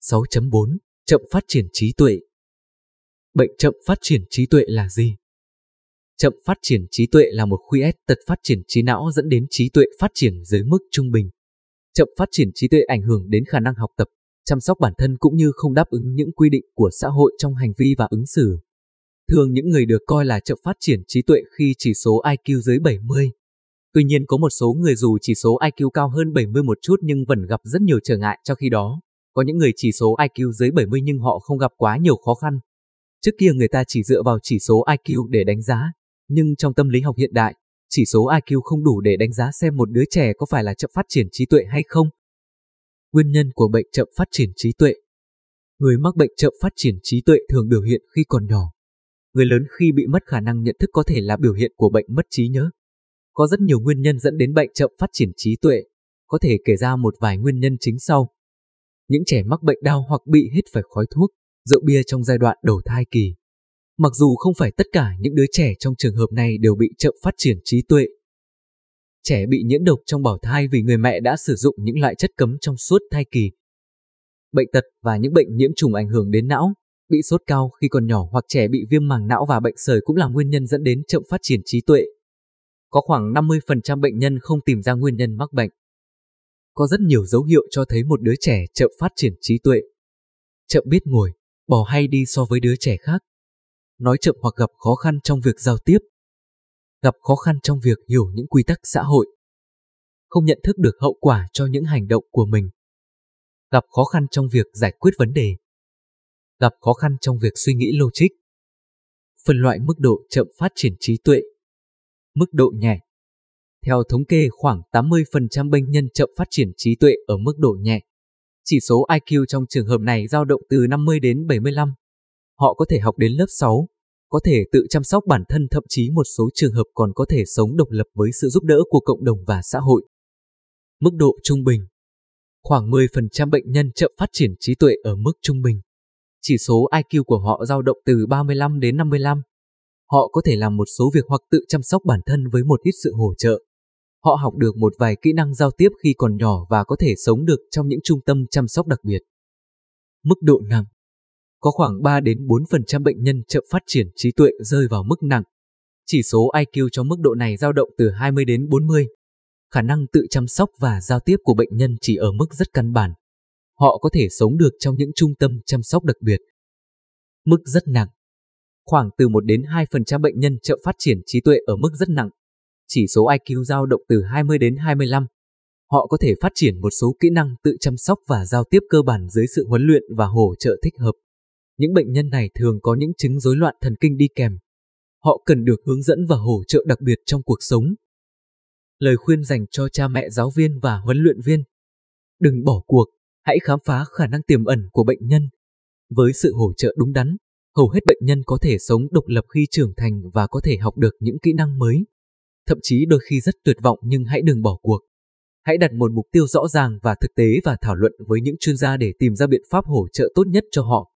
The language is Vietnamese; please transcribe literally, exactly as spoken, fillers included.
sáu chấm bốn Chậm phát triển trí tuệ. Bệnh chậm phát triển trí tuệ là gì? Chậm phát triển trí tuệ là một khuyết tật phát triển trí não dẫn đến trí tuệ phát triển dưới mức trung bình. Chậm phát triển trí tuệ ảnh hưởng đến khả năng học tập, chăm sóc bản thân cũng như không đáp ứng những quy định của xã hội trong hành vi và ứng xử. Thường những người được coi là chậm phát triển trí tuệ khi chỉ số i kiu dưới bảy mươi. Tuy nhiên có một số người dù chỉ số i kiu cao hơn bảy mươi một chút nhưng vẫn gặp rất nhiều trở ngại, trong khi đó, có những người chỉ số i kiu dưới bảy mươi nhưng họ không gặp quá nhiều khó khăn. Trước kia người ta chỉ dựa vào chỉ số i kiu để đánh giá, nhưng trong tâm lý học hiện đại, chỉ số i kiu không đủ để đánh giá xem một đứa trẻ có phải là chậm phát triển trí tuệ hay không. Nguyên nhân của bệnh chậm phát triển trí tuệ. Người mắc bệnh chậm phát triển trí tuệ thường biểu hiện khi còn nhỏ. Người lớn khi bị mất khả năng nhận thức có thể là biểu hiện của bệnh mất trí nhớ. Có rất nhiều nguyên nhân dẫn đến bệnh chậm phát triển trí tuệ, có thể kể ra một vài nguyên nhân chính sau. Những trẻ mắc bệnh đau hoặc bị hít phải khói thuốc, rượu bia trong giai đoạn đầu thai kỳ. Mặc dù không phải tất cả những đứa trẻ trong trường hợp này đều bị chậm phát triển trí tuệ. Trẻ bị nhiễm độc trong bào thai vì người mẹ đã sử dụng những loại chất cấm trong suốt thai kỳ. Bệnh tật và những bệnh nhiễm trùng ảnh hưởng đến não, bị sốt cao khi còn nhỏ hoặc trẻ bị viêm màng não và bệnh sởi cũng là nguyên nhân dẫn đến chậm phát triển trí tuệ. Có khoảng năm mươi phần trăm bệnh nhân không tìm ra nguyên nhân mắc bệnh. Có rất nhiều dấu hiệu cho thấy một đứa trẻ chậm phát triển trí tuệ. Chậm biết ngồi, bò hay đi so với đứa trẻ khác. Nói chậm hoặc gặp khó khăn trong việc giao tiếp. Gặp khó khăn trong việc hiểu những quy tắc xã hội. Không nhận thức được hậu quả cho những hành động của mình. Gặp khó khăn trong việc giải quyết vấn đề. Gặp khó khăn trong việc suy nghĩ logic. Phân loại mức độ chậm phát triển trí tuệ. Mức độ nhẹ. Theo thống kê khoảng tám mươi phần trăm bệnh nhân chậm phát triển trí tuệ ở mức độ nhẹ. Chỉ số i kiu trong trường hợp này dao động từ năm mươi đến bảy mươi lăm. Họ có thể học đến lớp sáu, có thể tự chăm sóc bản thân, thậm chí một số trường hợp còn có thể sống độc lập với sự giúp đỡ của cộng đồng và xã hội. Mức độ trung bình. Khoảng mười phần trăm bệnh nhân chậm phát triển trí tuệ ở mức trung bình. Chỉ số i kiu của họ dao động từ ba mươi lăm đến năm mươi lăm. Họ có thể làm một số việc hoặc tự chăm sóc bản thân với một ít sự hỗ trợ. Họ học được một vài kỹ năng giao tiếp khi còn nhỏ và có thể sống được trong những trung tâm chăm sóc đặc biệt. Mức độ nặng. Có khoảng ba đến bốn phần trăm bệnh nhân chậm phát triển trí tuệ rơi vào mức nặng. Chỉ số i kiu trong mức độ này dao động từ hai mươi đến bốn mươi. Khả năng tự chăm sóc và giao tiếp của bệnh nhân chỉ ở mức rất căn bản. Họ có thể sống được trong những trung tâm chăm sóc đặc biệt. Mức rất nặng. Khoảng từ một đến hai phần trăm bệnh nhân chậm phát triển trí tuệ ở mức rất nặng. Chỉ số i kiu dao động từ hai mươi đến hai mươi lăm. Họ có thể phát triển một số kỹ năng tự chăm sóc và giao tiếp cơ bản dưới sự huấn luyện và hỗ trợ thích hợp. Những bệnh nhân này thường có những chứng rối loạn thần kinh đi kèm. Họ cần được hướng dẫn và hỗ trợ đặc biệt trong cuộc sống. Lời khuyên dành cho cha mẹ, giáo viên và huấn luyện viên. Đừng bỏ cuộc, hãy khám phá khả năng tiềm ẩn của bệnh nhân. Với sự hỗ trợ đúng đắn, hầu hết bệnh nhân có thể sống độc lập khi trưởng thành và có thể học được những kỹ năng mới. Thậm chí đôi khi rất tuyệt vọng, nhưng hãy đừng bỏ cuộc. Hãy đặt một mục tiêu rõ ràng và thực tế và thảo luận với những chuyên gia để tìm ra biện pháp hỗ trợ tốt nhất cho họ.